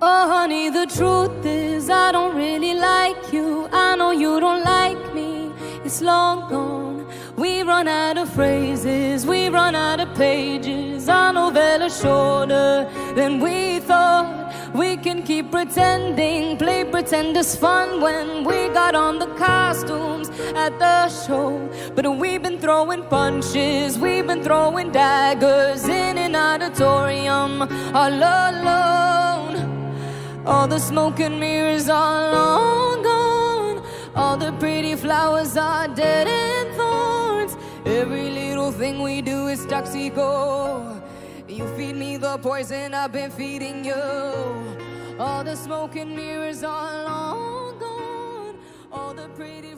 Oh honey, the truth is I don't really like you. I know you don't like me, it's long gone. We run out of phrases, we run out of pages. Our novella's shorter than we thought. We can keep pretending, play pretenders fun when we got on the costumes at the show. But we've been throwing punches, we've been throwing daggers in an auditorium all alone. All the smoke and mirrors are long gone. All the pretty flowers are dead and thorns. Every little thing we do is Tuxedo. You feed me the poison I've been feeding you. All the smoke and mirrors are long gone. All the pretty